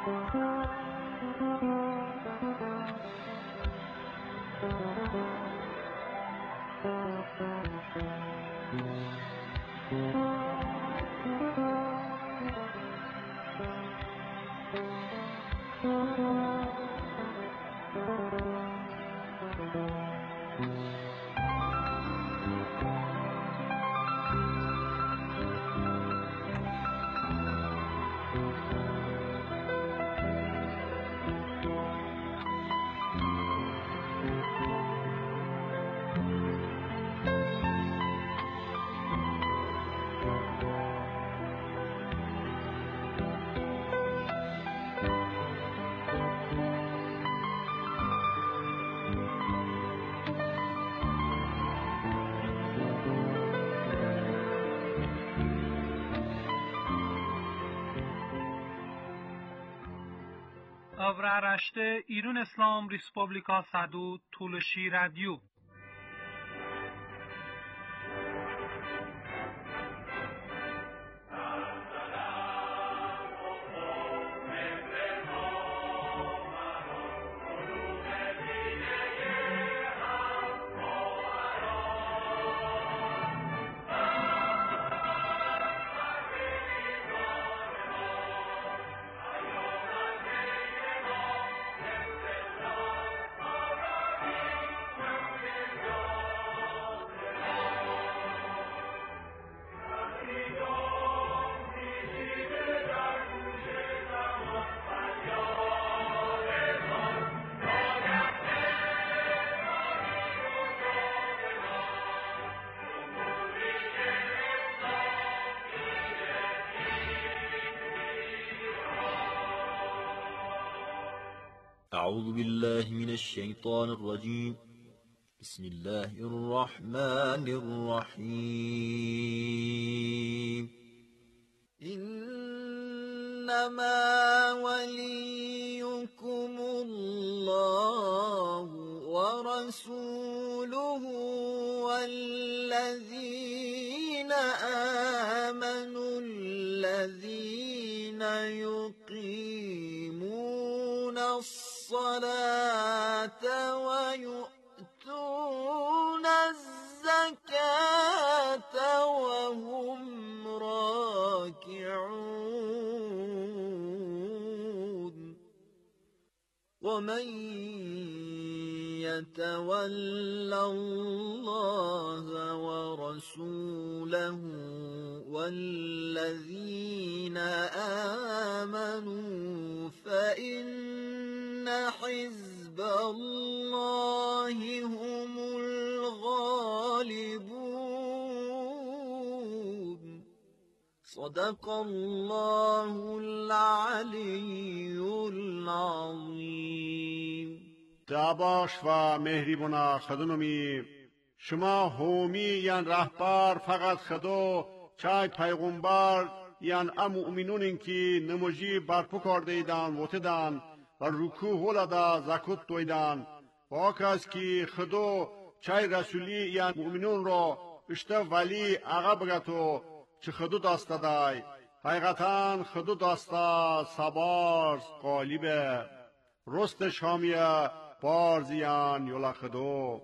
Avraaraşte İran İslam Respublika Sadu Tulshi Radio. أعوذ بالله من الشيطان الرجيم. بسم الله الرحمن الرحيم. إنما وليكم الله ورسوله والذين آمنوا الذين يقيمون الصلاة ويؤتون الزكاة وهم راكعون. ومن يتول الله ورسوله والذين آمنوا فإن حزب الله هم الغالبون. صدق الله العلی العظیم. دعباش و مهریبونا خدونمی شما هومی یان رهبر فقط خدو چای پیغمبر یان مؤمنون که نموجی برپو کرده ایدان وطدان و رکوع ولدا زکوت دویدان و آکاز که خدو چای رسولی یان مؤمنون رو اشته ولی آقا بگتو چه خدو داسته دای حقیقتاً خدو داسته سبارز قالیبه رست شامیه بارزیان یولا خدو.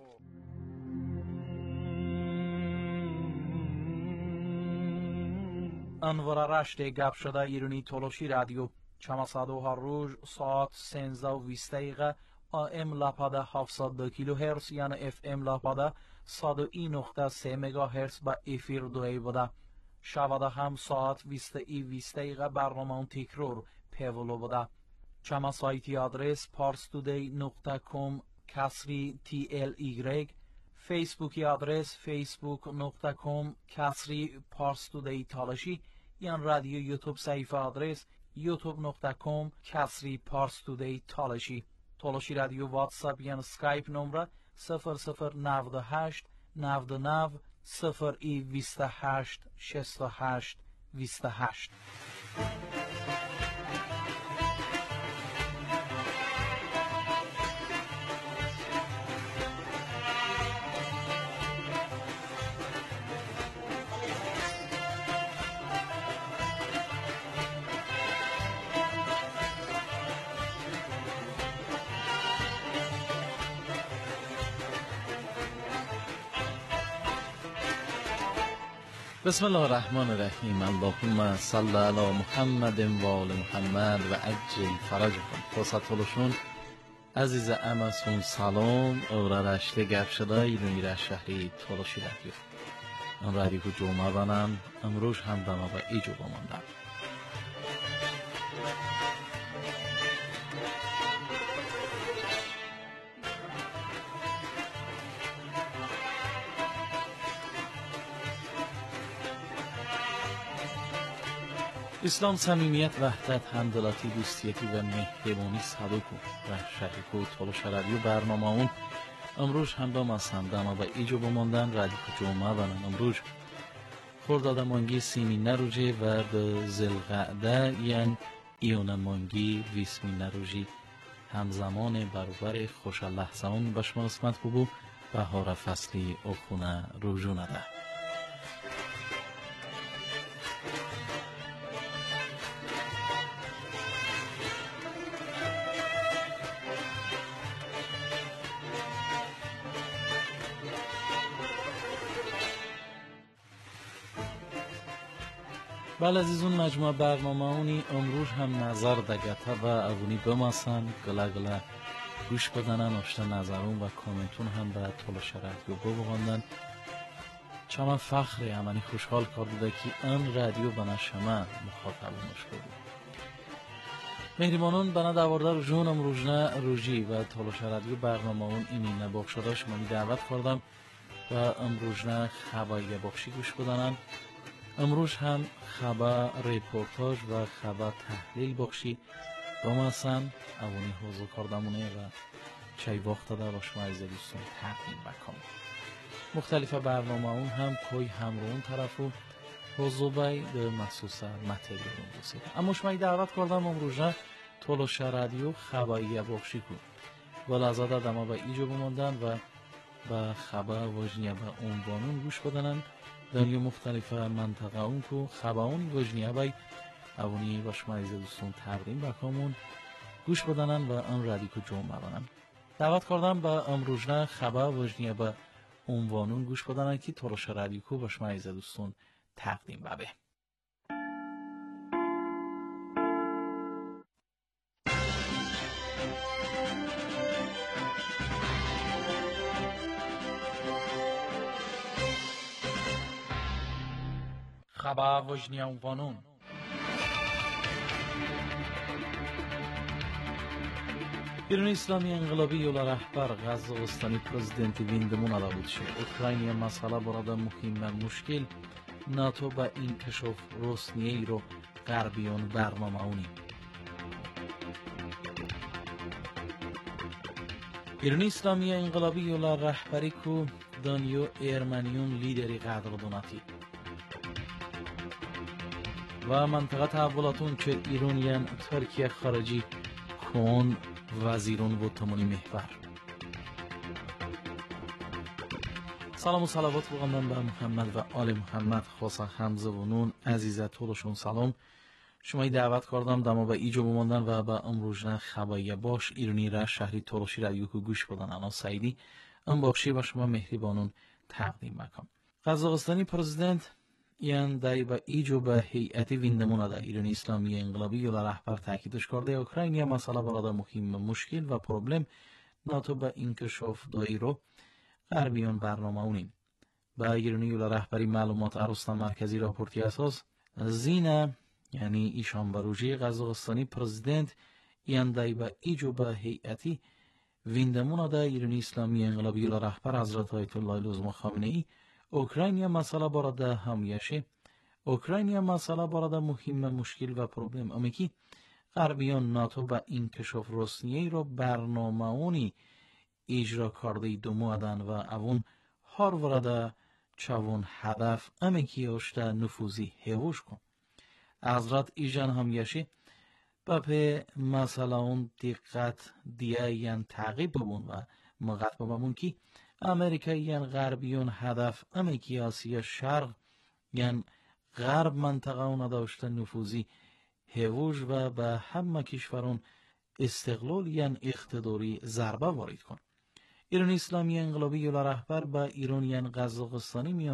انور رشته گپ شده ایرانی تولوشی رادیو چماسادو هر روز ساعت 13:20 AM لپاده 702 کیلوهرتز یعنی FM لپاده 101.3 مگاهرتز با افیر دوی بوده. شباده هم ساعت 20:20 برنامه تکرار پیولو بوده. چما سایتی آدرس parstoday.com /TLY، فیسبوکی آدرس facebook.com /parstoday تالشی، یا رادیو یوتیوب صفحه آدرس youtube.com /parstoday تالشی. تالشی رادیو واتساپ یا اسکایپ نمره 0098 99 028 68 28. بسم الله الرحمن الرحیم. اللهم صل علی محمد و آل محمد و عجل فرجهم. خصوصا عزیز امسون سلام و رشته گپ شده ایرانی را شهری تولشی رادیو. من رادیو جمعه بانم امروز هم دما و ایجو بماندم. اسلام صمیمیت، وحدت، همدلاتی، دوستیتی و مهربانی صدوکو و شهریکو تولش رادیو برنامه اون امروز هم با مسندم و ایجو بماندن رادیو جمعه بانم. امروز خرداد مانگی سیمی نروجه و به زلقعده یعنی ایون مانگی ویسمی نروجی همزمان برابر خوش لحظه اون بشما اسمت ببو بهار فصلی اخونه روجو نده. بله عزیزون، مجموعه برنامه اونی امروز هم نظر دگته و اونی بماسن گله گوش بدنن آشته نظرون و کامنتون هم به تولش رادیو ببغاندن. چما فخری همانی خوشحال کرده که این رادیو بنا شما مخاطبونش بود. مهربانون بنا دوارده جون امروزنه روژی و تولش رادیو برنامه اون اینی نباخشده شما می دعوت کردم و امروزنه خبایی بخشی گوش بدنن. امروز هم خبر ریپورتاج و خبر تحلیل بخشی دوماسن اونی حوضو کردمونه و چای وقت داده با شما عزیز دوستان تقدیم بکنم. مختلف برنامه اون هم کوی همرون طرفو حوضو بای به مخصوص متریالون بسید. اما شما دعوت کردم امروز تولش رادیو خبایی بخشی کن و لازده دما با ایجو بماندن و با خبر وجنیه با عنوانون گوش بدنن دنیا مختلف منطقه اون کو خبرونی وجنیه بای اونی با شما عزیز دوستان تقدیم بکنمون گوش بدنن و ان رادیو جمعه بانن. دعوت کردم با امروزنه خبر وجنیه با عنوانون گوش بدنن که تولش رادیو با شما عزیز دوستان تقدیم بابه. خبر وجنیه عنوانون. ایران اسلامی انقلابی یولا رهبر قزاقستانی پرزیدنت ویندمون علاوه شد. اوکراینیا مسئله برای مهم مشکل ناتو با انکشاف روسیه رو غربیان برنامه اونی. ایران اسلامی انقلابی یولا رهبری کو دانیو ارمنیون لیدری قدرداناتی و منطقه تحولاتون که ایرانیان ترکیه خارجی کون وزیرون بود تمامی محور. سلام و صلوات بگندم به محمد و آل محمد خاصا حمزه و نون عزیزه طولشون سلام. شما دعوت کردم دما به ایجو بماندن و به امروزنه خبایی باش ایرانی را شهری تولشی رادیو گوش بدن. انا سعیدی ام بخشی با شما مهربانون تقدیم بکنم. قزاقستانی پرزیدنت یان دای با ایجو به هیئت ویندمون دا ایران اسلامی انقلابی یولا رهبر تاکیدش کرده اوکراینیا مسئله برای مهم مشکل و پروبلم ناتو به انکشاف دایرو غربیان برنامه اونین. با ایرانی یولا رهبری معلومات ارسطان مرکزی راپورتی اساس زینه یعنی ایشان بروجی قزاقستانی پرزیدنت یان دای با ایجو به هیئتی ویندمون دا ایران اسلامی انقلابی یولا رهبر حضرت آیت الله العظما خامنه‌ای اوکراینیا مسئله برای همیشه اوکراینیا مسئله برای مهم مشکل و پروبلم امیکی غربیان ناتو با انکشاف روسیه رو برنامه اونی اجرا کرده دموادن و اون هر ورده چون هدف امیکی اشته نفوذی هوش کن. حضرت ایجان همیشه با په مسئله اون دقت دیگه تعقیب ببون و مقت ببون که امریکاییان غربیون هدف امیکی آسیا شرق یعنی غرب منطقه اون داشته نفوذی هوش و به همه کشورون استقلال یعنی اقتداری ضربه وارد کن. ایران اسلامی انقلابی یولا رهبر با ایرانیان قزاقستانی میانو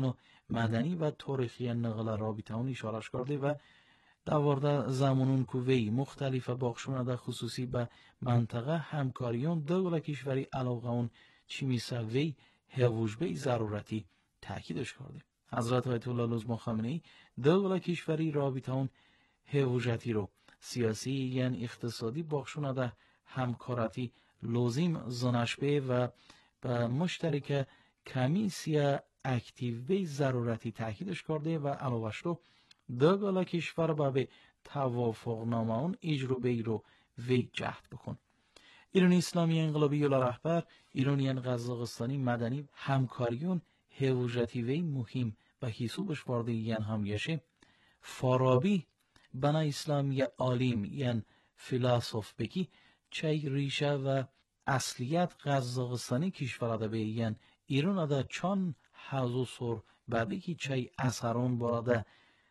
مدنی و تاریخی نقل رابطه‌ون اشارش کرده و دوارده زمانون که وی مختلف باخشونه در خصوصی به منطقه همکاریون دولت کشوری علاقه اون چی میسه وی هوجبه ضرورتی تاکیدش کرده. حضرت آیت الله لزما خامنه‌ای دولت کشوری رابطه اون هوجتی رو سیاسی یعنی اقتصادی باخشونه در همکارتی لازم زنشبه و به مشترک کمیسیا اکتیو به ضرورتی تاکیدش کرده و علاوهش رو دولت کشور به توافق نامه اون اجربه رو وی جهد بکن. ایران اسلامی انقلابی یولا رهبر ایرانیان قزاقستانی مدنی همکاریون هوجتی وی مهم و حسابش وارده یان همیشه فارابی بنا اسلامی عالم یان فیلسوف بکی چای ریشه و اصلیت قزاقستانی کشور به یان ایران دا چون حضو سر بعدی که چای اثرون براده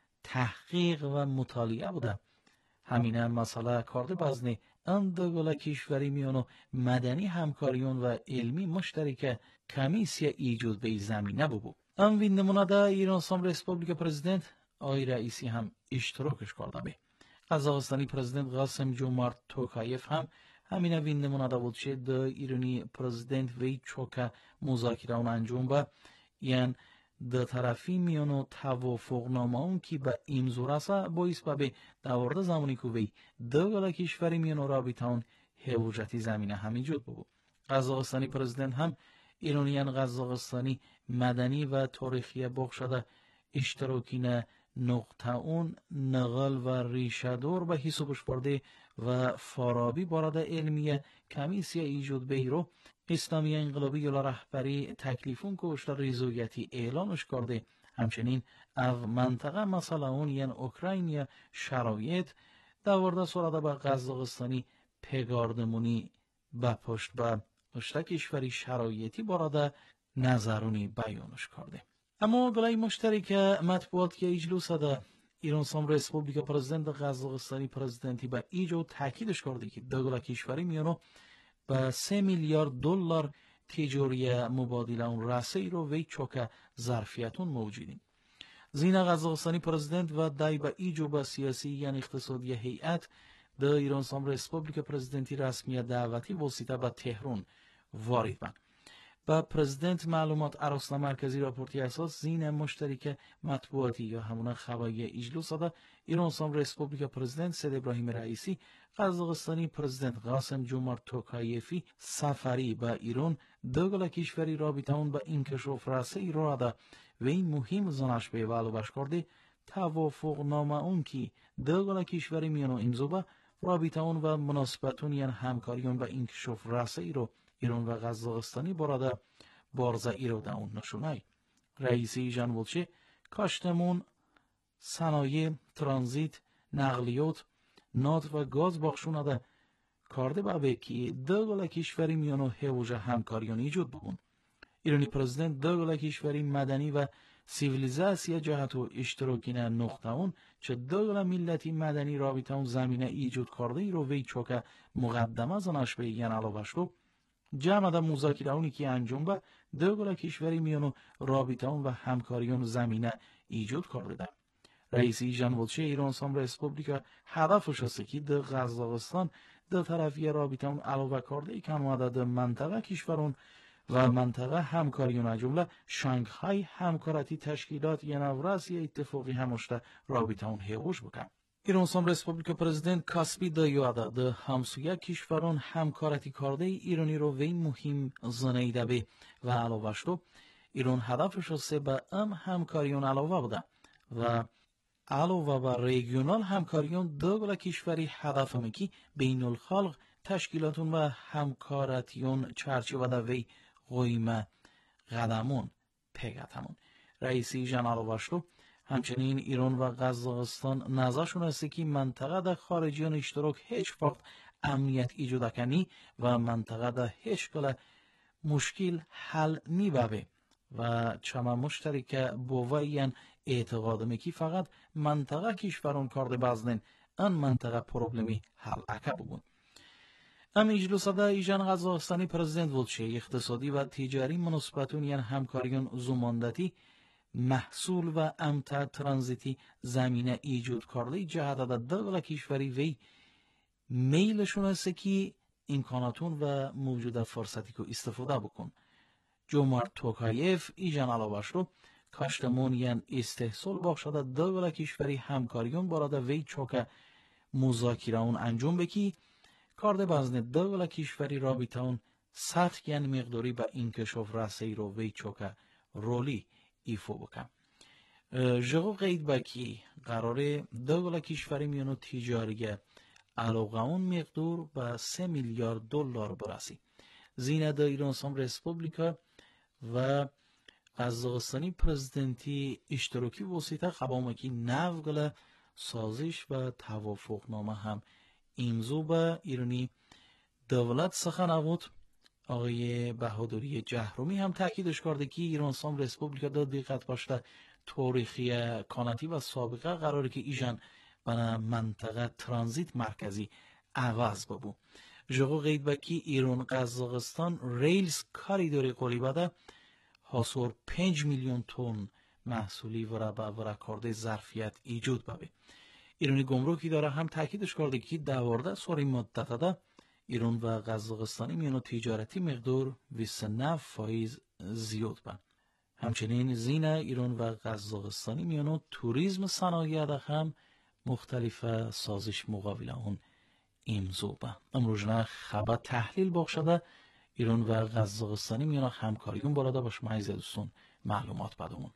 تحقیق و مطالعه بوده. همینه مسئله کارده بزنی اندگوله کشوری میانو مدنی همکاریون و علمی مشترک کمیسیا ایجاد به زمینه ببو. ام وین نمونه دا ایران سام ریسپوبلیک پرزیدنت آی رئیسی هم اشتراکش کرده بی. قزاقستانی پرزیدنت قاسم جومارت توکایف هم همینه وین نمونه دا بود چه دا ایرانی پرزیدنت وی چوکا مذاکره اون انجام با یعنی دو طرفی میانو توافق نامه اون که به امضا رسه باعث به دوارده زمانی که وی دولت کشوری میانو رابطه اون هوجتی زمینه هم ایجاد بود. قزاقستانی پرزیدنت هم ایرانیان قزاقستانی مدنی و تاریخی بخشده اشتراکین نقطه اون نقل و ریشه‌دار به حسابش برده و فارابی بارد علمیه کمیسیا ایجاد به رو اسلامی انقلابی یولا رهبری تکلیفون که ریزویتی اعلانش کرده. همچنین از منطقه مثلا اون یعنی اوکراین شرایط دوارده سراده به قزاقستانی پگاردمونی به پشت به کشوری شرایطی بارده نظرونی بیانش کرده. اما گلای مشترک مطبوعات که اجلوس ده ایران سام ریسپوبلیک پرزیدنت قزاقستانی پرزیدنتی به ایجو تاکیدش کرده که دولت کشوری میانو با 3 میلیارد دلار تجاری مبادله اون رسی رو وی چوکه ظرفیتون موجودین. زین قزاقستانی پرزیدنت و دای با ایجو با سیاسی یعنی اقتصادی هیئت ده ایران سام ریسپوبلیک پرزیدنتی رسمی دعوتی واسطه به تهران وارد بند. با پرزیدنت معلومات عرصه مرکزی راپورتی اساس زین مشترک مطبوعاتی یا همون خبری اجلوس ده ایران سام ریسپوبلیک پرزیدنت سید ابراهیم رئیسی قزاقستانی پرزیدنت قاسم جومارت توکایفی سفری با ایران دولت کشوری رابطه اون با انکشاف رسی را ده و این مهم زنش به علاوه کرده توافق نامه اون که دولت کشوری میانو امضا با رابطه اون و مناسبتون یعنی همکاریون با انکشاف رسی رو ایران و قزاقستانی براده بارزه ایرو ده اون نشونای. رئیسی جان بولچه کاشتمون صنایع ترانزیت نقلیات نفت و گاز بخشونه ده کارده به که دولت کشوری میانو هوجه همکاریون ایجاد بگون. ایرانی پرزیدنت دولت کشوری مدنی و سیویلیزاسیا جهت و اشتراکینه نقطه اون چه دولت ملتی مدنی رابطه اون زمینه ایجاد کرده ای رو وی چوکه مقدمه زنش به یعنی علاوش رو جمع ده مذاکره اونی که انجام به دولت کشوری میانو رابطه اون و همکاریون زمینه ایجاد کرده ده. رئیسی جان بولچه ایران سام ریسپوبلیک هدفش است که در قزاقستان دو طرفی رابطه اون علاوه کرده ای که اومده در منطقه کشورون و منطقه همکاریون جمله شانگهای همکارتی تشکیلات یه نوراس یه اتفاقی همشته رابطه اون هیوش بکن. ایران سام ریسپوبلیک پرزیدنت کاسپی دایواده ده همسویه کشورون همکارتی کرده ایرانی رو وی مهم زنیده به و علاوه شد ایران هدفش است به همکاریون علاوه بوده و علاوه بر ریگیونال همکاریون دولت کشوری هدف میکی بین الخلق تشکیلاتون و همکارتیون چرچه و وی قیمه قدمون پیگتمون. رئیسی جان علاوه شد همچنین ایران و قزاقستان نظرشون است که منطقه در خارجیان اشتراک هیچ وقت امنیت ایجاد کنی و منطقه در هیچ گونه مشکل حل نیبه و چما مشترک بوویان اعتقاد میکی فقط منطقه کشورون کرده بازنین ان منطقه پروبلمی حل اکه بگون. ام اجلوس ده ایجان قزاقستانی پرزیدنت ولچه اقتصادی و تجاری مناسبتون یعنی همکاریون زماندتی محصول و امتر ترانزیتی زمینه ایجاد کرده جهت دا دولت کشوری وی میلشون است که امکاناتون و موجود فرصتی که استفاده بکن. جمهور توکایف ایجان علاوه رو کاشتمون یان استحصال بخشده دولت کشوری همکاریون باراده وی چوکه مذاکره اون انجام بکی کارده بازن دولت کشوری رابطه اون سطح یان مقداری به انکشاف رسی رو وی چوکه رولی ایفو بکن. جغو قید بکی قراره دولت کشوری میانو تجاریه علاقه اون مقدار به 3 میلیارد دلار برسی. زینه دا ایران اسلامی ریسپوبلیکا و قزاقستانی پرزیدنتی اشتراکی واسطه قبامکی نوگل سازش و توافقنامه هم امضا به ایرانی دولت سخن بود. آقای بهادری جهرومی هم تاکیدش کرده که ایران اسلامی ریسپوبلیکا دا دقت باشته تاریخی کاناتی و سابقه قراره که ایجان بنا منطقه ترانزیت مرکزی عوض ببو. جغو قید بکی ایران قزاقستان ریلز کاریدوری قولی بده حاصل 5 میلیون تن محصولی ورا کرده ظرفیت ایجاد ببه. ایرانی گمرکی داره هم تاکیدش کرده که دوارده سوری مدت ده ایران و قزاقستانی میانو تجارتی مقدار 29% زیاد بن. همچنین زینه ایران و قزاقستانی میانو توریسم صنایع ده هم مختلف سازش مقابل اون امضا به. امروزنا خبر تحلیل بخشده ایران و قزاقستانی میانو همکاریون بالاده باش معیز دوستون معلومات بدمون.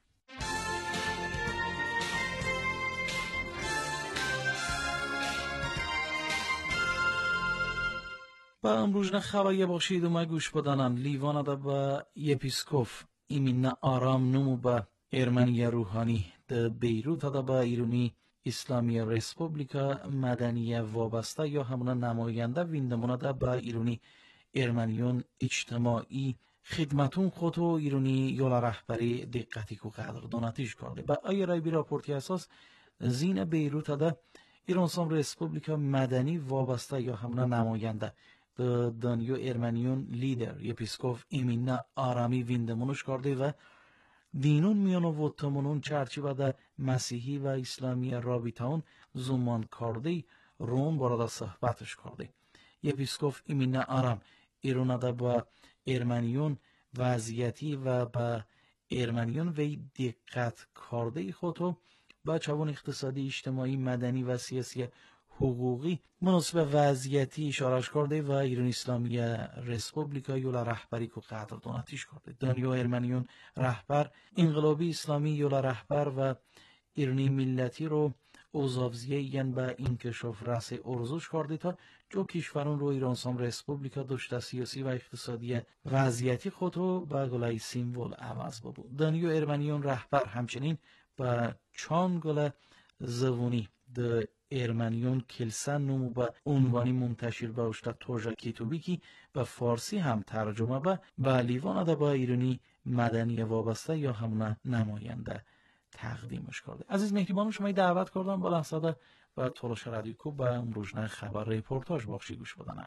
با امروزنا خبری باشید و ما گوش بدانن لیوان ده با یپیسکوف ایمین آرام نمو با ارمنی روحانی ده بیروت ده با ایرانی اسلامی ریسپوبلیکا مدنی وابسته یا همون نماینده ویندمونه ده با ایرانی ارمنیون اجتماعی خدمتون خود و ایرانی یولا رهبری دقتی که قدردانتیش کرده. با آیه رای بی راپورتی اساس زین بیروت ده ایران اسلامی ریسپوبلیکا مدنی وابسته یا همون نماینده دانیو ارمنیون لیدر یپیسکوف ایمینا آرامی ویندمونش کرده و دینون میانو و تمونون چرچی ده مسیحی و اسلامی رابطهون زمان کرده رون بارادا صحبتش کرده. یپیسکوف ایمینا آرام ایرون ده با ارمنیون وضعیتی و با ارمنیون وی دقت کرده خودو با چوان اقتصادی اجتماعی مدنی و سیاسی حقوقی مناسب وضعیتی اشارش کرده و ایران اسلامی ریسپوبلیکا یولا رهبری که قدردانتیش کرده. دانیو ارمنیون رهبر انقلابی اسلامی یولا رهبر و ایرانی ملتی رو اوزاوزیه ین به انکشاف رس ارزوش کرده تا جو کشورون رو ایران اسلامی ریسپوبلیکا داشته سیاسی و اقتصادی وضعیتی خود رو به گلای سیمبول عوض بود. دانیو ارمنیون رهبر همچنین به چان گل زوونی ده ارمنیون کلسن نمو به عنوانی منتشر به اشتا توجه کتوبی که به فارسی هم ترجمه به لیوان ده با ایرانی مدنی وابسته یا همون نماینده تقدیمش کرده. عزیز مهربان شما دعوت کردم با لحظه و تلاش رادیو کوب به امروزنه خبر ریپورتاج بخشی گوش بدنم.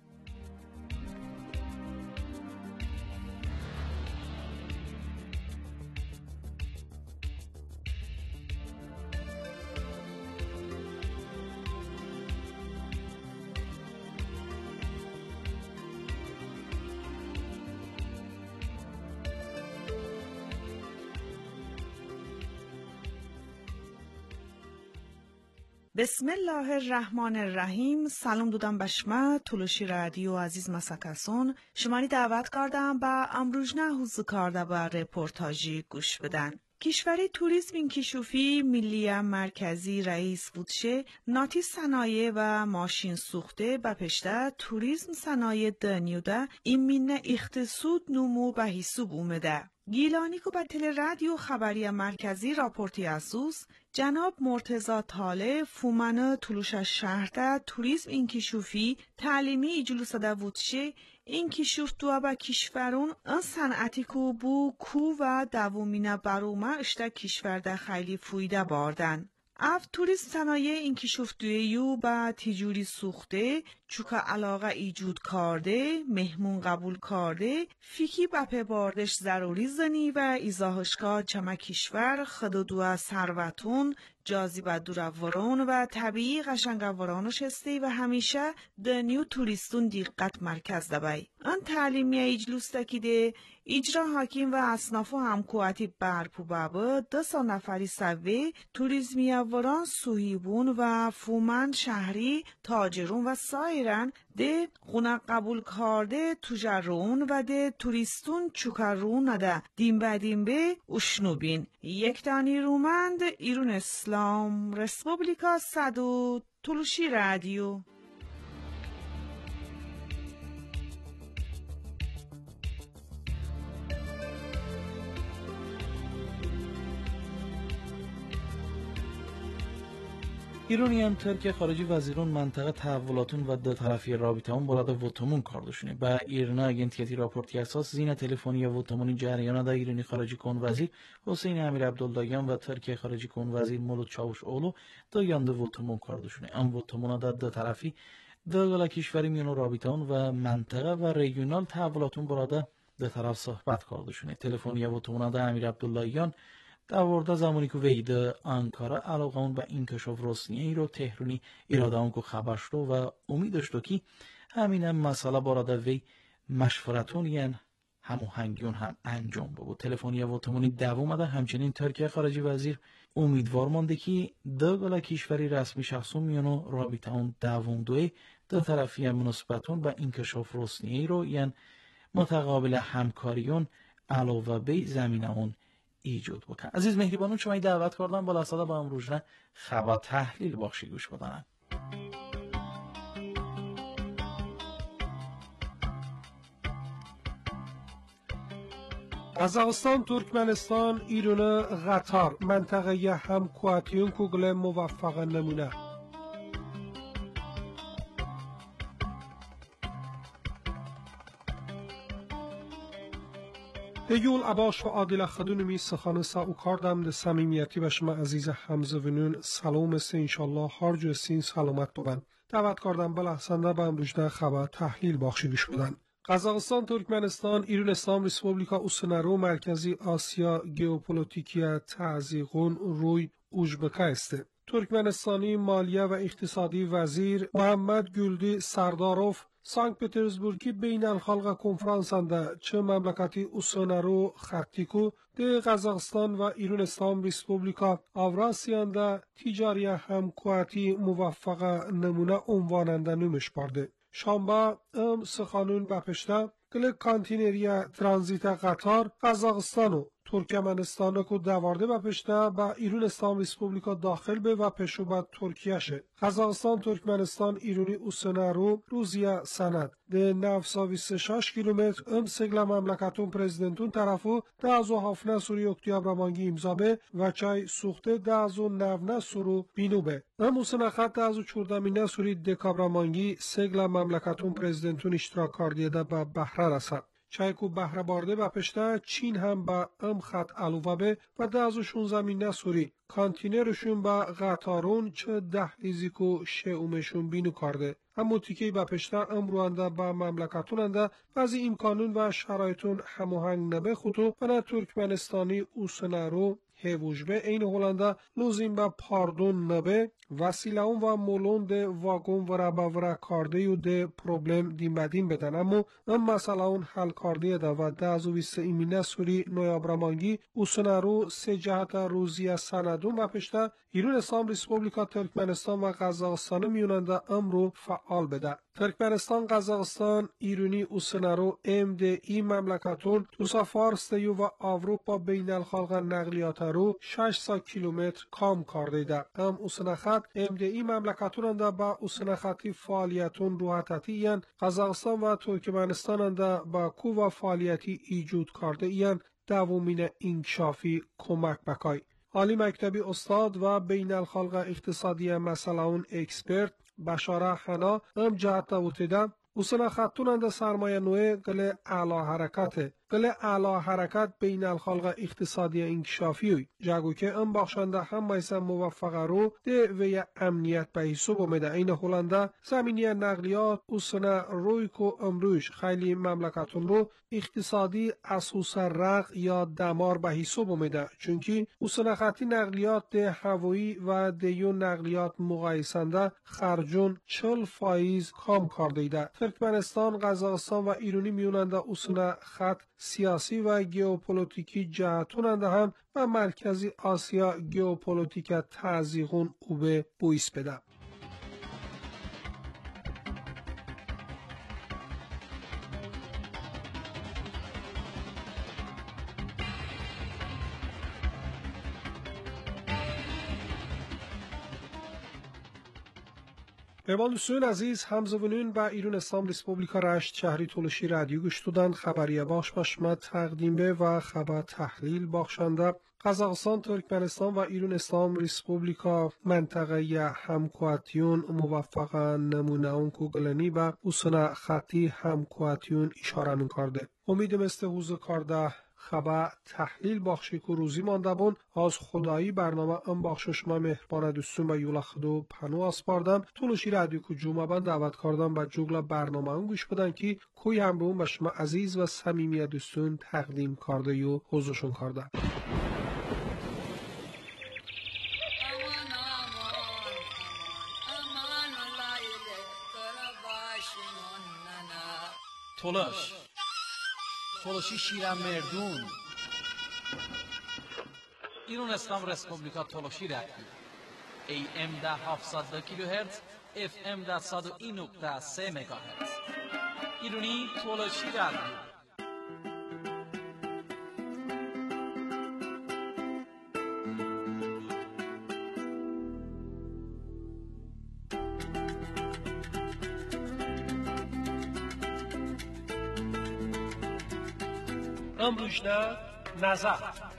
بسم الله الرحمن الرحیم. سلام دودم بشما تلوشی رادیو عزیز مسکسون شماری دعوت کردم با امروزنه حوزه کرده با رپورتاجی گوش بدن. کشوری توریسم انکشافی ملی مرکزی رئیس بودشه ناتی صنایع و ماشین سوخته به پشته توریسم صنایع دنیوده ایمین اقتصاد نمو به حساب اومده. گیلانی که به تل رادیو خبری مرکزی راپورتی اسوس جناب مرتضی طالع فومنه تلوش شهرده توریسم انکشافی تعلیمی جلوس داوودشه انکشاف دو با کشورون ان صنعتی که بو کو و دوامینه برومه اشته کشورده خیلی فویده باردن. اف توریست صنایع انکشاف دویو با تجوری سوخته چوکا علاقه ایجود کرده مهمون قبول کرده فیکی بپه باردش ضروری زنی و ایزاهشکا چما کشور خدودو ثروتون جاذبه دورورون و طبیعی قشنگورانش هستی و همیشه دنیو توریستون دقت مرکز دبای. آن تعلیمی ایجلوستکی ده اجرا حاکم و اصناف و همکواتی برپو بابا 200 نفری سوی توریزمی وران سوهیبون و فومن شهری تاجرون و سایرن ده خونه قبول کرده تجارون و ده توریستون چوکرون نده دیم به اشنوبین یک دانی رومند ایرون اسلام رسپوبلیکا صدو تلوشی رادیو. ایرانیان Türkiye xarici vəzirinin məntiqə təhvülatın və də tərəfi rabitənin burada votumun kardeşini və İran agentiyeti raporti əsas zinə telefoniya votumunun cəryanada İrani xarici kon vəzir Hüseyin Əmir Abdullayan və Türkiye xarici kon vəzir Mulut Çavuşoğlu da yandı votumun kardeşini. Am votumuna da tərəfi da kişveri miano rabitənin və məntiqə və regional təhvülatın burada da tərəf söhbət kardeşini. Telefoniya votumuna da Əmir Abdullayan در ورده زمانی که ویده انکارا علاقه اون به انکشاف رسمیه رو تهرانی اراده اون که خبرش رو و امیدش رو که همین مسئله باراده وی مشورتون یعنی هماهنگیون هم انجام بود. تلفنی و تمونی دوام ده همچنین ترکیه خارجی وزیر امیدوار مانده که دو کشوری رسمی شخصون میانو رابطه اون دوام دوی دو طرفی مناسبتون به انکشاف رسمیه رو یعنی متقابل همکاریون علاوه به زمینه اون ایجاد بکن. عزیز مهربانون شما دعوت کردن بالا صدا با امروزنه خبر تحلیل بخشی گوش بدنن. قزاقستان، ترکمنستان، ایران، قطر منطقه همکواتیون کوگل موفق نمونه. ایول عباش و عادل خدونمی سخان ساو کردم ده صمیمیتی به شما عزیز همزوینون سلام است انشالله هر جو سین سلامت بودن. دعوت کردم بل احسنده به امروزنه خبر تحلیل بخشیش بودن. قزاقستان، ترکمنستان، ایران اسلام ریسپوبلیکا اوسنارو مرکزی آسیا گئوپلیتیکی تعزیقون روی اوژبکه است. ترکمنستانی مالیه و اقتصادی وزیر محمد گلدی سرداروف سانت پترزبورگی بین الخلق کنفرانسنده چه مملکتی اوسنارو خطیکو ده قزاقستان و ایران اسلام ریسپوبلیکا اوراسیانده تجاری همکواتی موفق نمونه عنواننده نمش برده. شنبه سخانون بپشته کل کانتینریا ترانزیت قطر قزاقستانو ترکمنستان کو دوارده بپشته با ایران اسلام ریسپوبلیکا داخل به و پشو با ترکیه شه. قزاقستان، ترکمنستان، ایرانی اوسنارو روزیا سند ده 926 کیلومتر سگل مملکتون پرزیدنتون طرفو دازو هافنه سوری اکتیابر مانگی امضا به و چای سوخته دازو نونه سورو بینو به. اوسنخط دازو چوردمینه سوری دکابر مانگی سگل مملکتون پرزیدنتون اشتراک کردیه ده با بحره رسد. چایکو بهره بارده و پشته چین هم با خط علوه به و دازو 16 مینه سوری کانتینرشون با قطارون چه دهلیزیکو شعومشون بینو کرده. همو تیکی با پشته روانده با مملکتوننده بعضی امکانون و شرایطون هماهنگ نبه خودو و نه ترکمنستانی اوسنارو هیوش به این هولنده لازم با پاردون نبه وسیله و مولون ده واگون و ربا کارده و ده پروبلم دیمدین بدن اما مسئله اون حل کارده ده و ده از ویسته ایمینه سوری نویابرمانگی اوسنارو سه جهت روزی سندون و پشته ایران اسلام ریسپوبلیکا ترکمنستان و قزاقستان میوننده امرو فعال بده. ترکمنستان، قزاقستان، ایرانی اوسنارو ای مملکتون توسا فارس دیو و اروپا بین الخلق نقلیات رو 600 کیلومتر کام کرده ده. اوسنخط ای مملکتون ده با اوسنخطی فعالیتون روحتتی یعن قزاقستان و ترکمنستان ده با کو و فعالیتی ایجود کرده یعن دومین انکشافی کمک بکای. عالی مکتبی استاد و بین الخلق اقتصادی مسئله اون اکسپرت بشاره حنا جهت بوده اوسنا خطون اند سرمایه نوع گل اعلی حرکت قل اعلی حرکت بین الخلق اقتصادی انکشافی جاگو که ام بخشنده هم میسم موفقه رو ده و امنیت به حساب اومده. این هلنده زمینی نقلیات اصنا روی که امروز خیلی مملکتون رو اقتصادی اساس رق یا دمار به حساب اومده، چونکی اصنا خطی نقلیات ده هوایی و دیون نقلیات مقایسنده خرجون 40% کم کار دیده. ترکمنستان، قزاقستان و ایرانی میوننده اصنا خط سیاسی و گئوپلیتیکی جهتوننده هم و مرکزی آسیا گئوپلیتیک تعزیقون او به بویس بده. مهمان دوستان عزیز، همزبانان با ایران اسلام ریسپوبلیکا رشت شهری تولشی رادیو گوش دادن. خبریه باش باشما تقدیم به و خبر تحلیل بخشنده قزاقستان، ترکمنستان و ایران اسلام ریسپوبلیکا منطقه همکواتیون موفقا نمونه اون کوگلنی و اصنا خطی همکواتیون اشاره من کرده. امیدم است حوزه کرده خبر تحلیل بخشی که روزی مانده بون از خدایی برنامه ام بخش شما مهربان دوستون و یولا خدو پنو اسپاردم تولوشی رادیو که جمعه بند دعوت کردم و جوگلا برنامه ام گوش بدن که کوی هم بون به شما عزیز و صمیمی دوستون تقدیم کرده و حضورشون کرده. تولشی شیرم مردون ایران اسلام ریسپوبلیکا تولشی رادیو AM در 700 کیلوهرتز FM در 101.3 مگاهرتز ایرانی تولشی رادیو. امروزنا نظر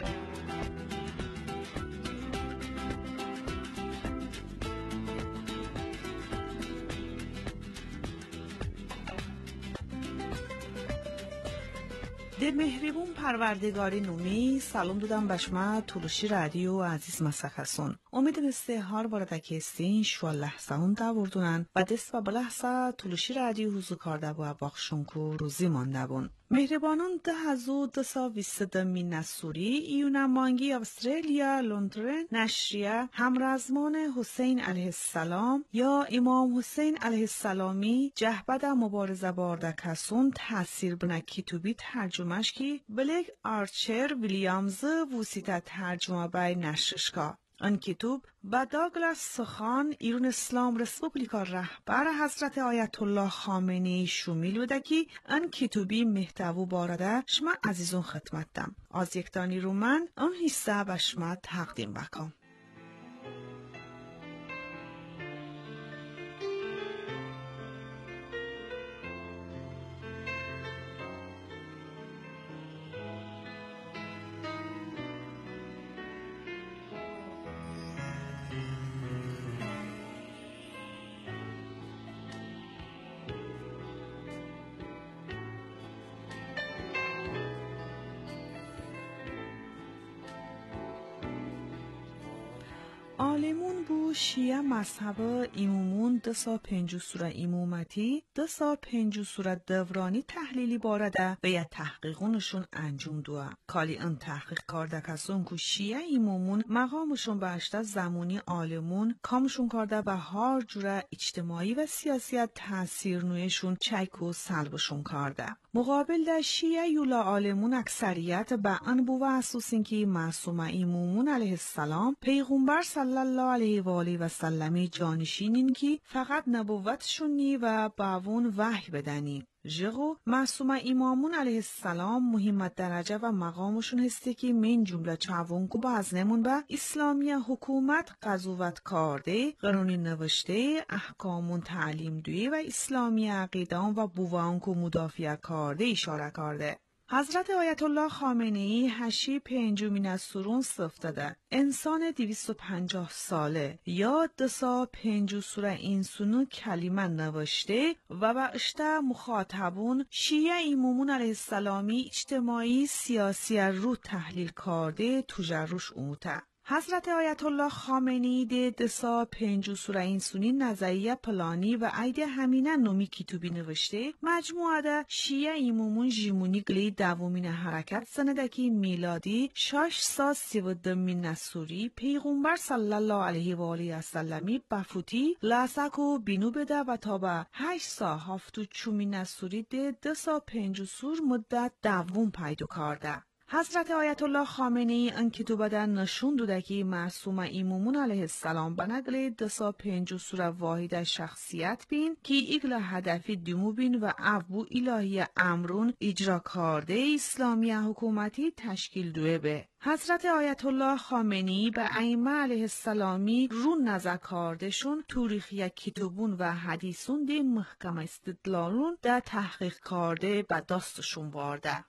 ده مهربون پروردگاری نومی سلام دادم بشما تولوشی رادیو عزیز مسخسون. امیدم استهار وارده استین شو لحظه اون دوردونن و دست و بلحظه تولوشی رادیو حضور کرده با باخشون که روزی مانده بون. مهربانان 2022 نسوری ایونا مانگی استرالیا لندن نشریه همرزمان حسین علیه السلام یا امام حسین علیه السلامی جهبد مبارزه بارده کسون تاثیر بنا کتوبی ترجمهش کی بلیک آرچر ویلیامز وسیطه ترجمه بای نشرشگاه. آن کتاب با داگلاس سخان ایران اسلام ریسپوبلیکا رهبر حضرت آیت الله خامنه‌ای شامل بوده که آن کتابی محتوا بارده شما عزیزون خدمت دم. از یک دانی رو من آن حصه به شما تقدیم بکنم. عالمون بو شیعه مذهب ایمومون 250 سوره ایمومتی 250 سوره دورانی تحلیلی بارده و یا تحقیقونشون انجام دوه. کالی ان تحقیق کرده کسون که شیعه ایمومون مقامشون بهشته زمانی عالمون کامشون کرده و هر جوره اجتماعی و سیاسیت تأثیر نویشون چک و سلبشون کرده. مقابل در شیعه یولا عالمون اکثریت به آن بو و اساسین که معصومه ایمومون علیه السلام پیغمبر صلی الله علیه و آله و سلمی جانشینین که فقط نبوتشونی و باون وحی بدنی. جغو معصومه ایمامون علیه السلام مهمت درجه و مقامشون هستی که من جمله چاون کو باز نمون به اسلامی حکومت قضاوت کرده، قانون نوشته، احکامون تعلیم دوی و اسلامی عقیدان و بوان کو مدافع کرده اشاره کرده. حضرت آیت الله خامنه‌ای هشی پنجمین از سورون صفتده انسان 250 ساله یا دسا پنجو سوره این سونو کلمه نوشته و باشته مخاطبون شیعه ایمومون علیه السلامی اجتماعی سیاسی رو تحلیل کرده توجروش اومته. حضرت آیت الله خامنه‌ای ده دسا پنجو سوره این سونی نظریه پلانی و ایده همینه نومی کتوبی نوشته مجموعه ده شیعه ایمومون جیمونی گلی دومین حرکت سندکی میلادی 632 نسوری پیغمبر صلی الله علیه و آله و سلمی بفوتی لاسکو بینو بده و تا به 8 نسوری ده دسا پنجو سور مدت دوم پیدا کرده. حضرت آیت الله خامنه‌ای ان کتوبه در نشون دوده که معصومه ایمومون علیه السلام به نقل دسا پنجو سوره واحد شخصیت بین که ایگل هدفی دیمو بین و ابو الهی امرون اجرا کرده اسلامی حکومتی تشکیل دوه به. حضرت آیت الله خامنه‌ای به ائمه علیه السلامی رو نظر کردشون تاریخی کتابون و حدیثون دی محکم استدلالون در تحقیق کرده به دستشون وارده.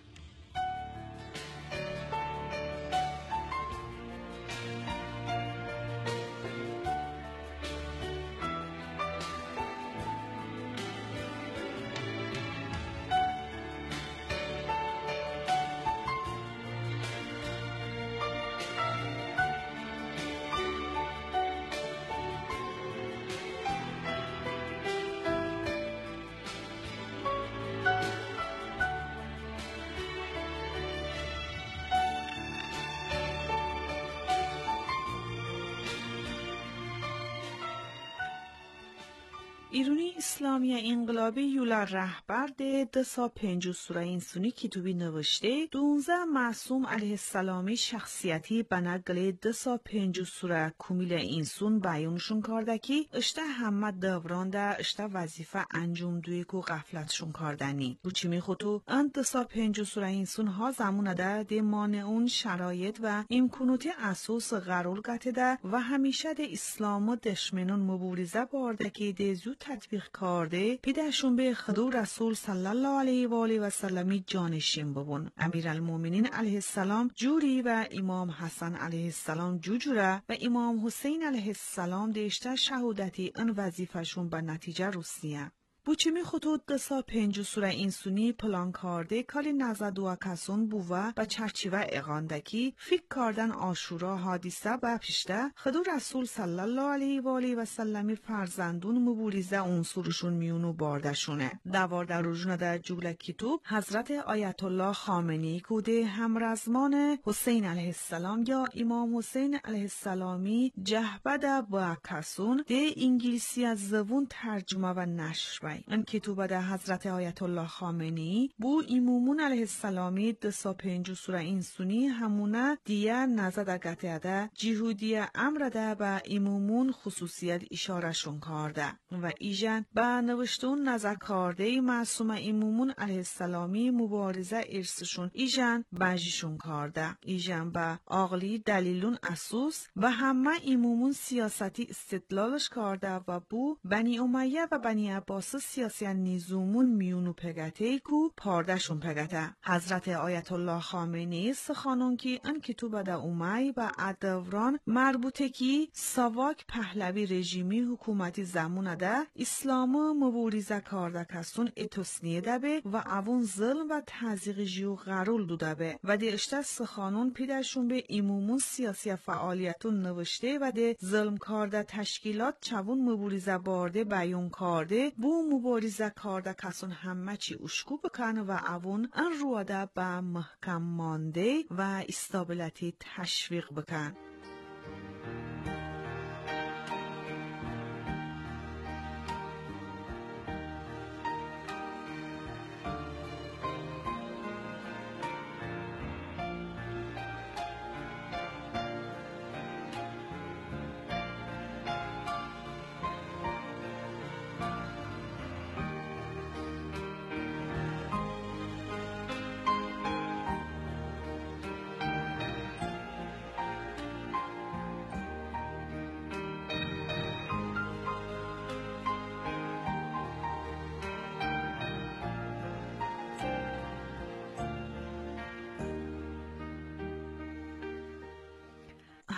ایرونی اسلامی انقلابی یولا رهبر ده دسا پنجو سوره این سونی کتوبی نوشته 12 معصوم علیه السلامی شخصیتی به نقل دسا پنجو سوره کمیل این سون بیانشون کرده که اشته همه دوران ده اشته وظیفه انجام دوی که غفلتشون کردنی. بوچی می خودو ان دسا پنجو سوره این سون ها زمونه ده مانعون شرایط و امکانوت اساس قرار گته ده و همیشه ده اسلام و دشمنون مبارزه بارده که ده زود تطبیق کرده پیدشون به خدو رسول صلی الله علیه و آله و سلمی جانشین ببون. امیرالمومنین علیه السلام جوری و امام حسن علیه السلام جوجوره و امام حسین علیه السلام دیشته شهادتی ان وظیفهشون به نتیجه رسیه. بوچمی خطوط دسا پنجو سوره این سونی پلان کرده کالی نزد و کسون بوه و چرچیوه اغاندکی فکر کردن آشورا حادثه و پیشته خدو رسول صلی الله علیه و آله و سلمی فرزندون مبوریزه عنصرشون میونو باردشونه. دوارده روزونه در جبل کتوب حضرت آیت الله خامنه‌ای کوده همرزمان حسین علیه السلام یا امام حسین علیه السلامی جهبده و کسون ده انگلیسی از زبون ترجمه و نشر ان کتوبه ده حضرت آیت الله خامنه‌ای بو ایمومون علیه السلامی دسا پنجو سوره این سونی همونه دیه نزده گته ده جهودی امر ده به ایمومون خصوصیت اشاره شون کرده و ایجن به نوشتون نظر کرده معصومه ایمومون علیه السلامی مبارزه ارسشون ایجن بجیشون کرده ایجن به عقلی دلیلون اساس و همه ایمومون سیاستی استدلالش کرده و بو بنی امیه و بنی عباس سیاسی نیزومون میونو پگته کو پاردشون پگته. حضرت آیت الله خامنه‌ای سخانون کی ان کتوبه ده اومی و ادوران مربوطه کی ساواک پهلوی رژیمی حکومتی زمونه ده اسلام مبارزه کرده کسون اتسنیه ده به و اوون ظلم و تزیق جیو غرول دوده به و ده اشته سخانون پیدشون به ایمومون سیاسی فعالیتون نوشته و ده ظلم کرده تشکیلات چوون مبارزه بارده بیان کرده بو مبارزه کرده کسون همه چی اشکو بکن و اوون ان رواده به محکم مانده و استابیلیتی تشویق بکن.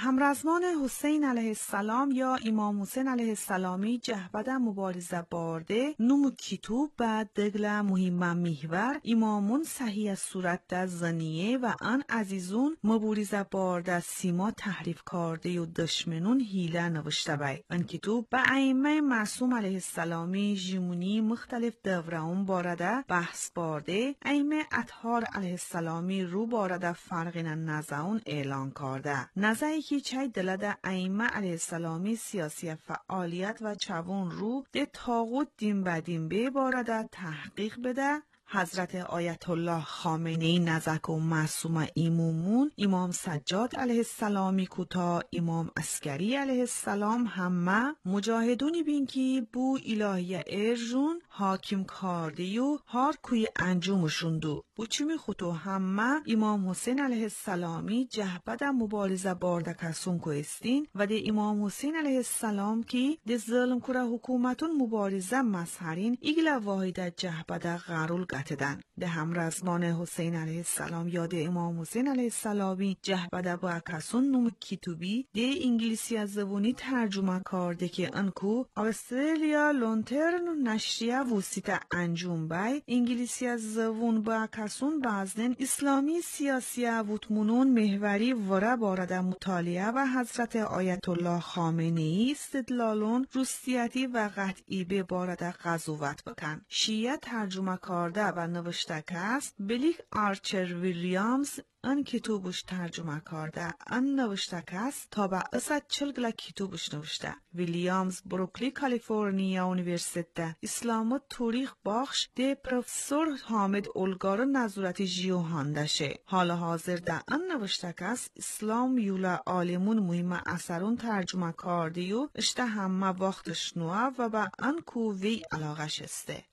همرزمان حسین علیه السلام یا امام حسین علیه السلامی جهبده مبارزه بارده نمو کتوب و دگل مهم محور امامون صحیح صورت ده زنیه و ان عزیزون مبارزه بارده سیما تحریف کرده و دشمنون هیله نوشته بای. ان کتوب به ائمه معصوم علیه السلامی جمونی مختلف دورهون بارده بحث بارده. ائمه اطهار علیه السلامی رو بارده فرقین نزاون اعلان کرده. نزایی که چای دلده ائمه علیه السلامی سیاسی فعالیت و چوون رو ده طاغوت دین بدین به بارده تحقیق بده. حضرت آیت الله خامنه‌ای نزک و معصوم ایمومون امام سجاد علیه السلامی کوتا امام عسکری علیه السلام همه مجاهدونی بین که بو الهیه ارجون حاکم کارده و هار کوی انجومشون دو بو چمی خودو همه امام حسین علیه السلامی جهبد مبارزه بارده کسون کو استین و ده امام حسین علیه السلام که ده ظلم کره حکومتون مبارزه مظهرین ایگل واحد جهبد غرول گتدن. ده همرزمان حسین علیه السلام یاد امام حسین علیه السلامی جهبد با کسون نوم کتوبی ده انگلیسی از زبونی ترجمه کرده که انکو استرالیا لونترن نشریه وسیط انجوم بای انگلیسی از زبون با کسون بازدن اسلامی سیاسی وطمونون محوری وره بارده مطالعه و حضرت آیت الله خامنه‌ای استدلالون روسیتی و قطعی به بارده قضاوت بکن. شیعه ترجمه کرده و نوشته است بلیک آرچر ویلیامز ان کتابش ترجمه کرده ان نوشته است تا به اصد چلگل کتابش نوشته. ویلیامز بروکلی کالیفورنیا اونیورسیته اسلام و تاریخ بخش ده پروفسور حامد اولگار نظورت جیوهاندشه. حال حاضر ده ان نوشته است اسلام یولا عالمون مهم اثرون ترجمه کرده و اشته همه وقتش نوه و به ان کووی علاقش استه.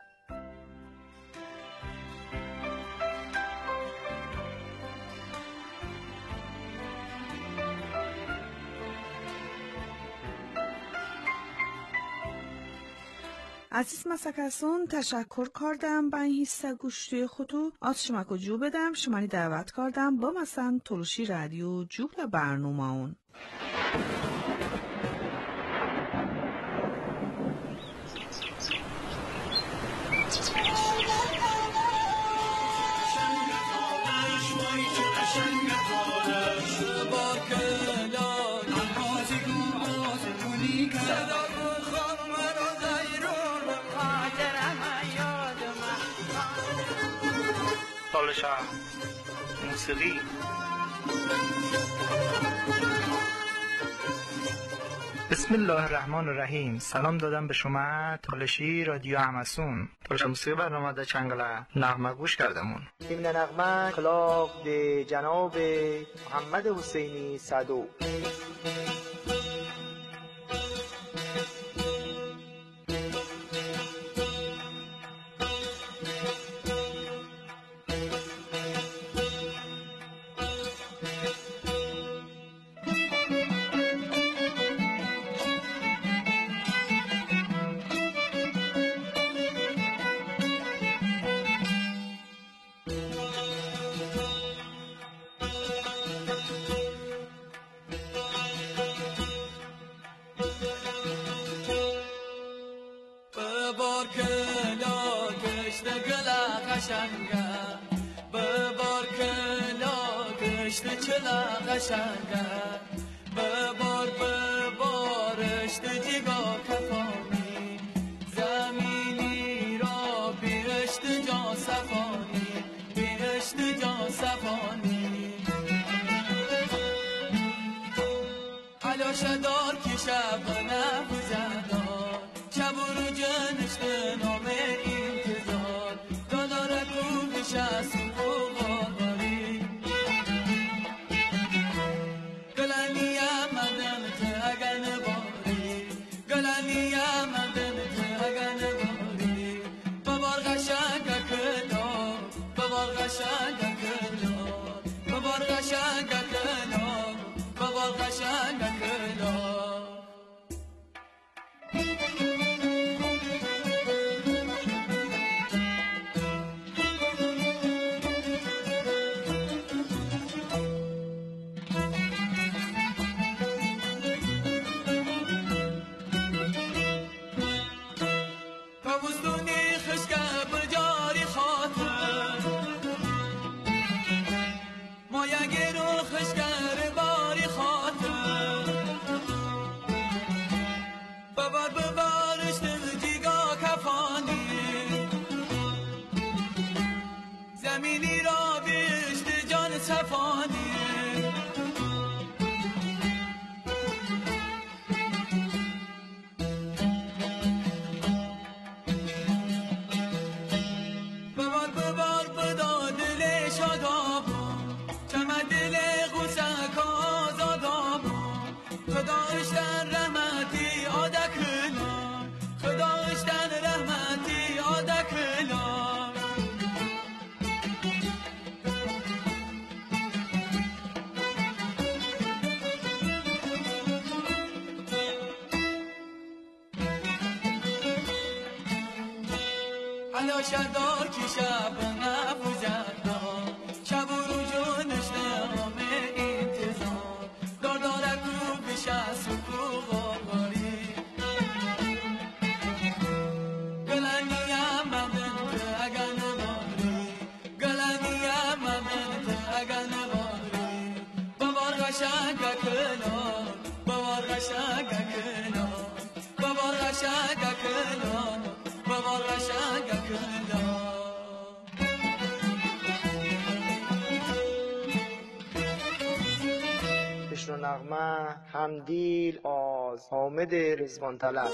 عزیز مسکسون تشکر کردم با این حصه گوشتوی خودو از شما که جو بدم شمانی دعوت کردم با مثلا تلوشی رادیو جوبل برنامه اون تالشا موسیقی بسم الله الرحمن الرحیم. سلام دادم به شما تالشی رادیو همسون. تالشا موسیقی برنامه در چنگله نغمه گوش کردمون. این نغمه کلاق ده جناب محمد حسینی صدو. ببار کلا گشت چلا قشنگه ببارشت جیگا کفانی زمینی را بیرشت جا صفانی بیرشت جا صفانی علاش دار که شب نفزدار چبور جنشت نامه انتظار داداره کودش از بغاری گلانی آمدن تگن باری گلانی آمدن تگن باری ببار قشنگ کلا ببار قشنگ کلا ببار قشنگ کلا ببار قشنگ کلا شدا کی شب نفوزد شب و رو جونشته همه انتظام داره کو بشه سکو غاری گلانیم مدن اگر نباری گلانیم مدن اگر نباری بابار قشنگ کلا بابار قشنگ کلا بابار قشنگ کلا بابار قشنگ کلا بشنو نغمه همدیل از حامد رضوان طلب.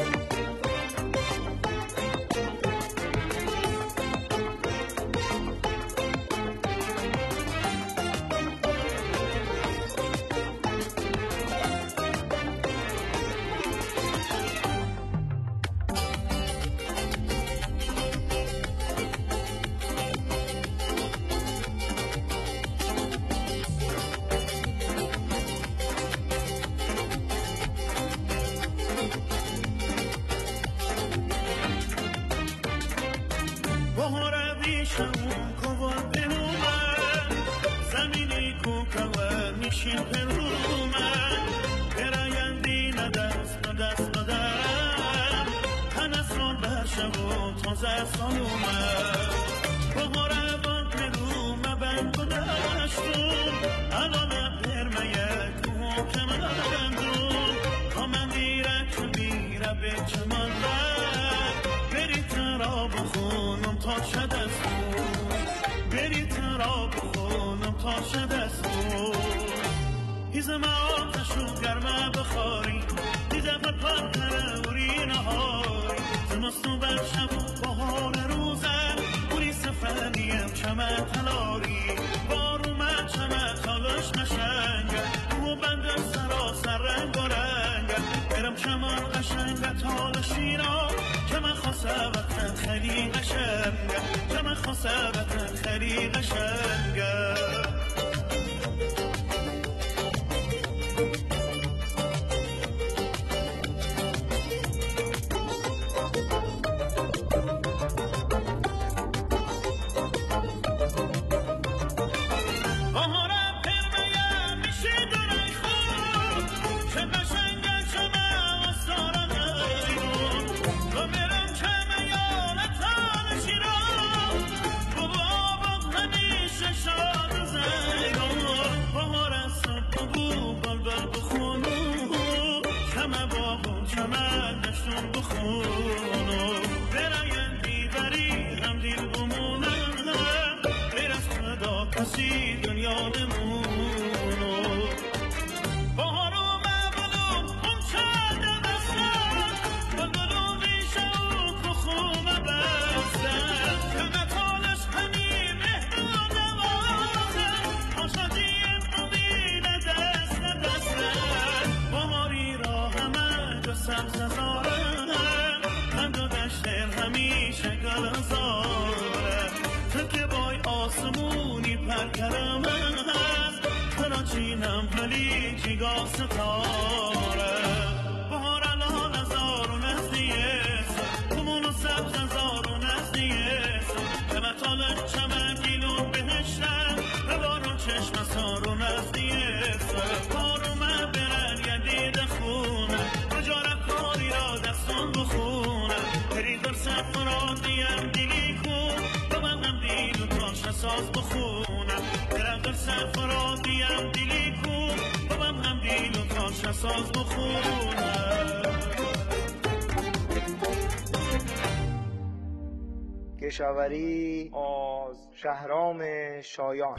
کشاوری از شهرام شایان.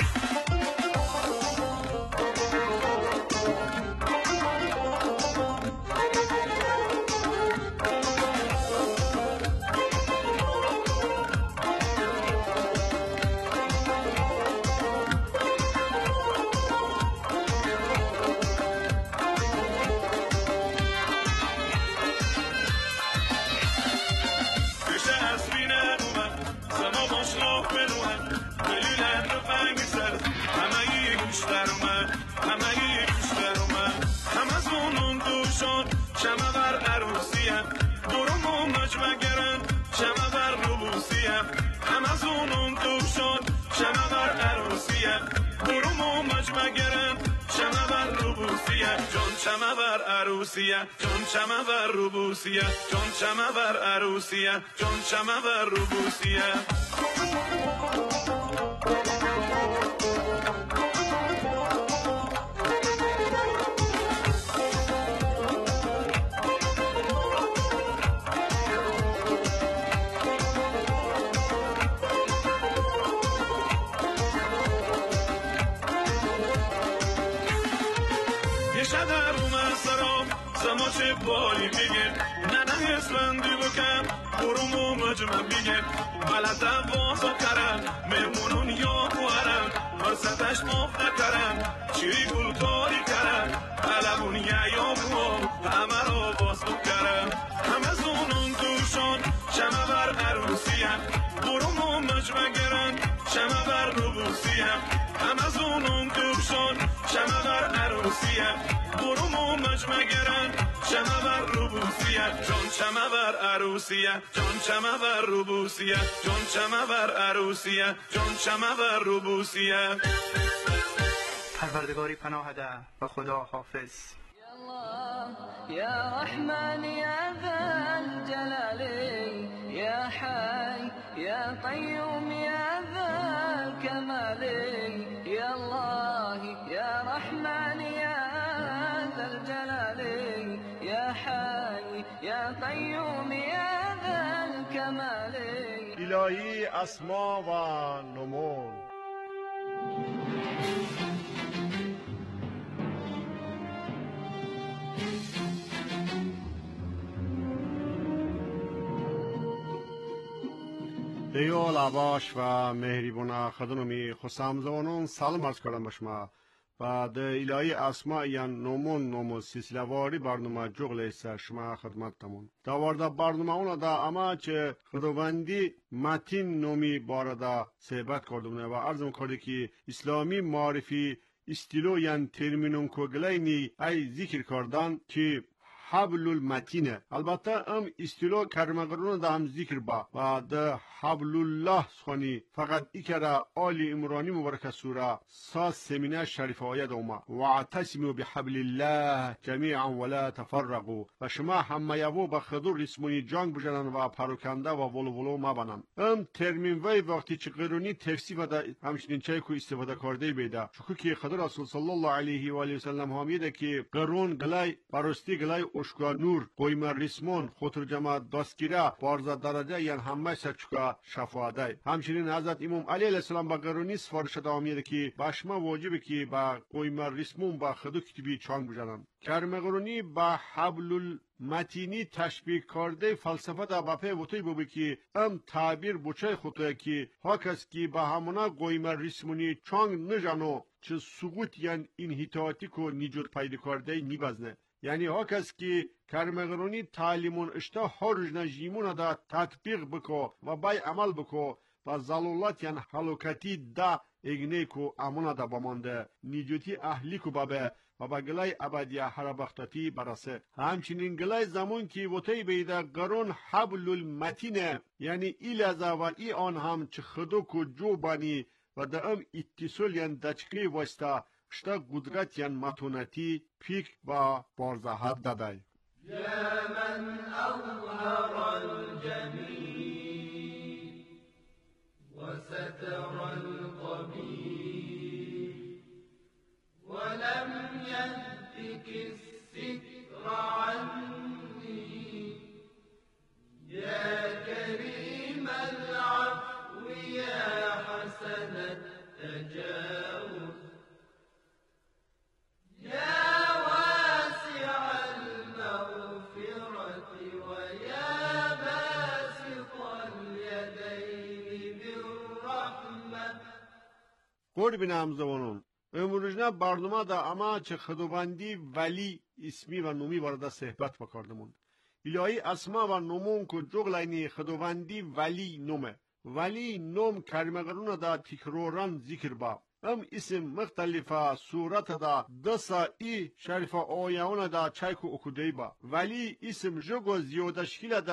شمع بر عروسیم برو مومج مگرن شمع بر روسیم همزونون توب شد شمه بر عروسیه برومو مجمع گرم شمه بر روبوسیه جون شمه بر عروسیه جون شمه بر روبوسیه جون شمه بر عروسیه جون شمه بر روبوسیه چه بایی بگه نه اسفندی بکن برومو مجمع بگه بلدم بازا کرن مهمونون یا بوارن مرستش مفت کرن چی گلکاری کرن علمون یا بو همه رو باز بکرن همه زونون دوشون شمه بر عروسیه برومو مجمع گرن شمه بر روبوسیه همه زونون دوشون شمه بر عروسیه برومو مجمع گرن شمه بر روبوسیه جون شمه بر عروسیه جون شمه بر روبوسیه جون شمه بر عروسیه جون شمه بر روبوسیه پروردگاری پناه ده و خدا حافظ. يا رحمن يا ذا الجلال يا حي يا قيوم يا ذا الكمال يا الله يا رحمن يا ذا الجلال يا حي يا قيوم يا ذا الكمال الهی اسما و نمون. دیو لباش و مهریبونا خدنومی خسامزوانون سلام عرض کردم بشما و ده الهی اسما یا نمون نمو سلسلواری برنامه جغل ایسا شما خدمت تمون داورده برنامه اونا دا اما چه خداوندی متین نومی بارده صحبت کردونه و عرضم کرده که اسلامی معرفی استیلو یا ترمینون کوگلینی ای ذکر کردن که حبل المتینه. البته ام استیلو کرمگرون دا هم ذکر با و دا حبل الله سخونی فقط ایکرا آل امرانی مبارک سوره ساس سمینه شریف آید اوما واعتصموا بحبل الله جمیعا ولا تفرقوا و شما همه یوو با خدور رسمونی جنگ بجنن و پروکنده و ولو مبنن. ام ترمین وی وقتی چه قرونی تفسیر و دا همچنین چای کو استفاده کرده بیده چکو که خدر رسول صلی الله علیه و آله و سلم همیده که قرون گلای برستی گلای اشکا نور قویمه ریسمون خطر جمع دستگیره بارزه درجه یعنی همه سرچکا شفاده. همچنین حضرت امام علی علیه السلام با قرونی سفارش دامیده که باشما واجبه که با قویمه ریسمون با خدو کتبی چانگ بجنن. کرمگرونی با حبل المتینی تشبیه کرده فلسفه دا بپه وطی بوبی که ام تعبیر بچه خطوه که هاکس که با همونا قویمه ریسمونی چانگ نجانو چه سقوط یعنی انحطاطی کو نیجود پیدا کرده نیبزنه. یعنی ها کس که کرمگرونی تعلیمون اشتا هرجنا جیمون دا تطبیق بکو و بای عمل بکو و ظلولت یعنی حلوکتی دا اگنه کو امونا دا بمانده نیجوتی اهلی کو بابه و با گلای ابدیه حربختتی برسه. همچنین گلای زمان که وطی بیده گرون حبل المتینه یعنی ای لزا و ای آن هم چه خدو کو جو بانی و دا ام اتصال یعنی دچقی وستا شتا قدرت یعنی متونتی پیک با بارزهت دادای. یا من اظهر الجمیل و ستر القبیل ولم يهتك الستر عني یا کریم العفو یا حسن التجاوز بینم زبانون امروزنا برنامه دا اما چه خداوندی ولی اسمی و نومی وارد صحبت بکردمون. الهی اسما و نومون که جغلینی خداوندی ولی نومه. ولی نوم کرمگرون دا تکرارن ذکر با. ام اسم مختلفه صورت دا دسا ای شریف آیون دا چایکو اکودی با. ولی اسم جگو زیادشکیل دا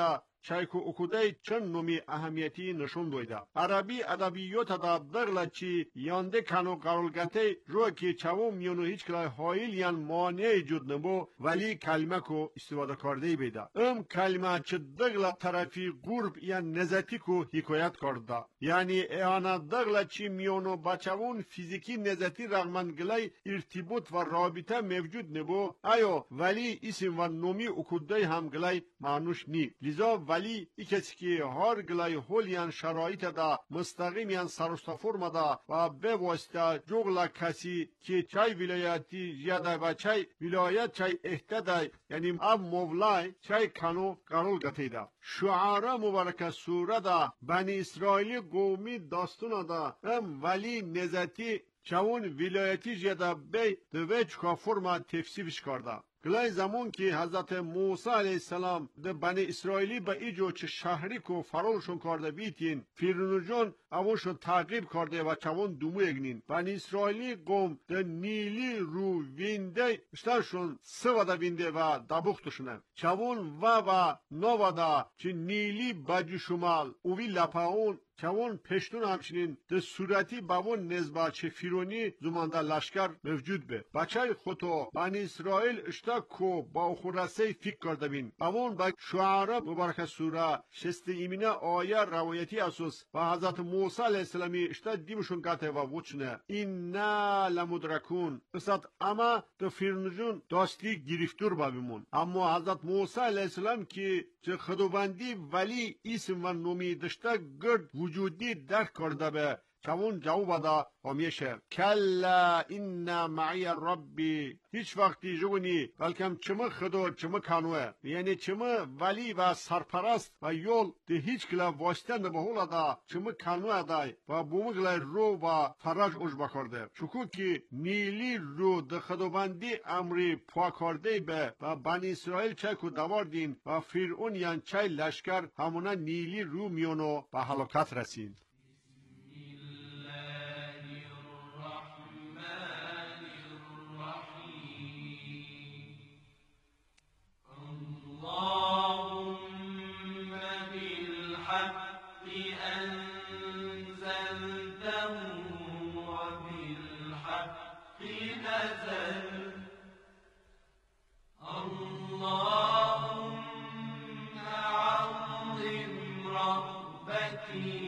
چایک و اکوده چن نومی اهمیتی نشون دویده. عربی ادبیات دا دغلا چی یانده کنو قرولگته رو که چاو میونو هیچ کلای حایل یان مانع جود نبو ولی کلمه کو استفاده کرده بیده. کلمه چه دغلا طرفی قرب یا نزتی کو حکایت کرده. یعنی اعانه دغلا چی میونو بچاون فیزیکی نزتی رغمن گلای ارتباط و رابطه موجود نبو آیا ولی اسم و نومی اکوده هم گلای معنوش نی. لذا ولی ای کسی که هر گلای هول یان شرایط دا مستقیم یان سرستفرم دا و به واسطه جغلا کسی که چای ولایتی یاده و چای ولایت چای احتدای یعنی اب مولای چای کنو قرول گتیده. شعاره مبارکه سوره دا بنی اسرائیلی قومی داستون دا ولی نزتی چون ولایتی جدا بی دوی چکا فرما تفسیرش کرده. گلای زمان که حضرت موسی علیه السلام ده بنی اسرائیلی به ایجو چه شهری کو فرارشون کرده بیتین فرعون جان اوشو تعقیب کرده و چون دومو اگنین بنی اسرائیلی قوم ده نیلی رو وینده اشترشون سودا وینده و دبختشونه چون و نودا چه نیلی بجو شمال اوی لپاون چون پشتون همچنین ده صورتی باون نزبا چه فیرونی زمانده لشکر موجود به بچه خودو بنی اسرائیل اشتا کو با خورسه فکر کرده بین باون با شعاره مبارک سوره شست ایمینه آیه روایتی اساس و حضرت موسی علیه السلامی اشتا دیمشون گته و وچنه اینا لمدرکون استاد اما ده فیرونجون داستی گرفتور بابیمون اما حضرت موسی علیه السلام که چه خدوبندی ولی اسم و نومی داشته گرد وجودی درک کرده به چون جواب دا همیشه کلا این معی ربی هیچ وقتی جونی بلکم چمه خدا چمه کانوه یعنی چمه ولی و سرپرست و یول ده هیچ کلا واسطه نبهولا دا چمه کانوه دای و بومگل رو و فرج اوش بکرده چکو که نیلی رو ده خداوندی امری پا کرده به و بنی اسرائیل چای کو دواردین و فرعون یان چای لشکر همونا نیلی رو میونو به هلاکت رسین. اللهم بالحق أنزلته وبالحق نزل اللهم عظم رغبتي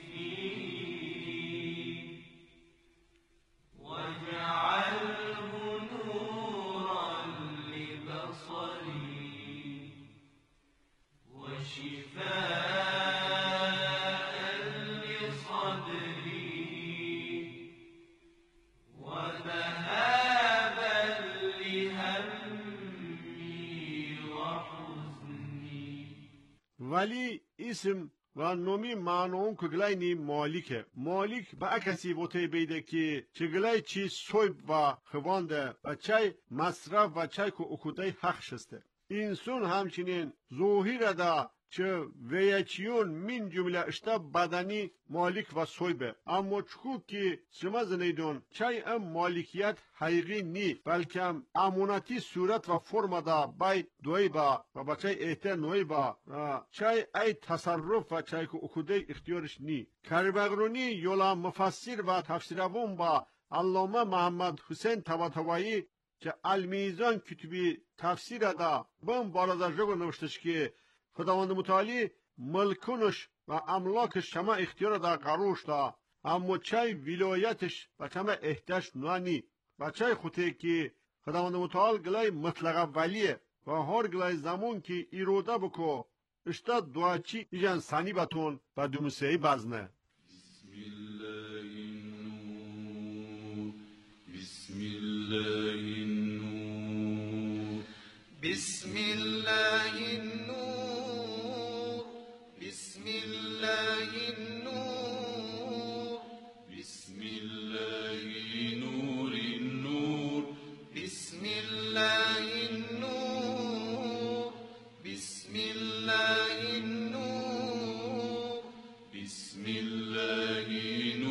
فيه واجعله نورا لبصري وشفاء لصدري وذهابا لهمي وحزني. ولی اسم و نومی معنون که گلای مالکه مالک با کسی بوته بیده که چه گلای چی سویب و خوانده و چای مصرف و چای که اکوده حق شسته انسان همچنین ظاهر دا چه ویچیون من جمله اشتا بدنی مالک و سویبه اما چکو که شما زنیدون چای ام مالکیت حقیقی نی بلکه امونتی صورت و فرم دا بای دوی با و با چای احتر نوی با چای ای تصرف و چای که اکوده اختیارش نی کربغرونی یولا مفسر و تفسیرون با علامه محمد حسین طباطبایی که المیزان کتبی تفسیر دا بم بالازر جگو نوشتش که خداوند متعالی ملکونش و املاکش شما اختیار دا قروش دا اما چای ولایتش و شما احتاج نوانی و چای خوته که خداوند متعال گلای مطلق ولیه و هر گلای زمان که ایروده بکو اشتا دعاچی ایجان سانی باتون و دومسیهی بزنه